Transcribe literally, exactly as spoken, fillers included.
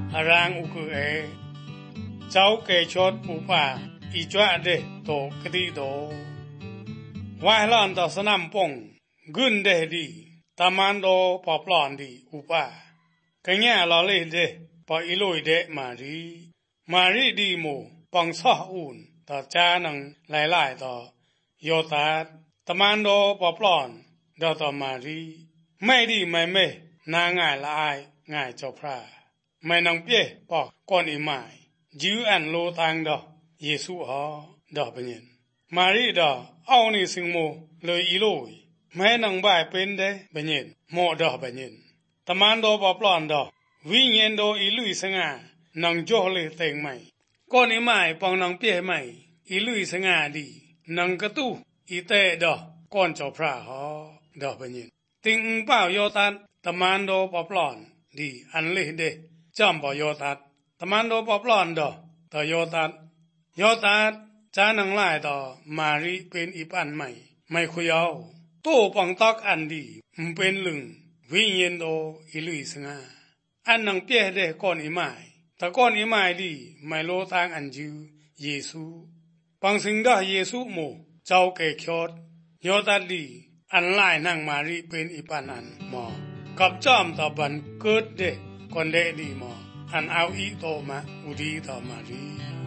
หารางอุกุเอเจ้าเกชดปูป่าอีจ้าเดโตกติโตวายลานตสนามปงกุนเดดีตามันโดปอปลอนดีอุป่ากัญญาลอเลเดปออิลุยเดมารีมารีดีโมปังซออูนต่อจานังหลายๆต่อโยตาตามันโดปอปลอนดอต่อมารีไม่ดีไม่เมนาง่ายละอายง่ายเจ้าพระไม่นังเปียปอกก่อนอีหมายจิวอันโลทางดอเยซูฮอดอเป็นยินมารีดอเอานี่สิงโมเลยอีโลยแม่นังบ่ายเป็นเดเป็นยินโมดอเป็นยินตะมันโดปอปลอนดอวิญญาณโดอีลุยสงานังโจเลยเต็งใหม่ก่อนอีหมายปองนังเปียใหม่อีลุยสงาดีนังกระตู้อีเตดอก่อนเจ้าพระฮอดอเป็นยินติงเป้าโยตันตะมันโดปอปลอนดีอันเลเดจอมปอโยตัดตะมันโดปอปลอนดอต่อโยตัดโยตัดจานังหลายต่อมารีเป็นอีปันใหม่ไม่คุยเอาตู้ปังตอกอันดีมเป็นลึงวิญญาณโดอิลุยสงาอันนังเปียเดก่อนอีหมายแต่ก่อนอีหมายดีไม่โลทางอันจิวเยซูปังสิงดอเยซูโมเจ้าเกคยอดโยตัดดีอันหลายนั่งมารีเป็นอีปันอันหมอกับจอมตอบันเกิดเดก่อนเดดีหมออันเอาอีโตมาอุดีต่อมารี